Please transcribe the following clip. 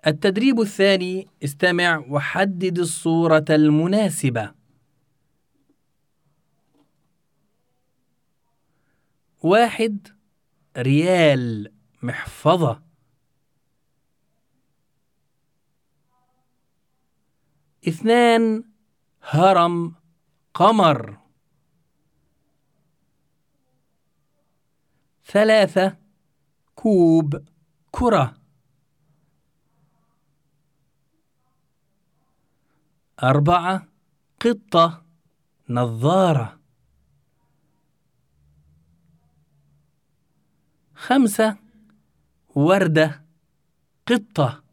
التدريب الثاني: استمع وحدد الصورة المناسبة. 1. ريال، محفظة. 2. هرم، قمر. 3. كوب، كرة. 4. قطة، نظارة. 5. وردة، قطة.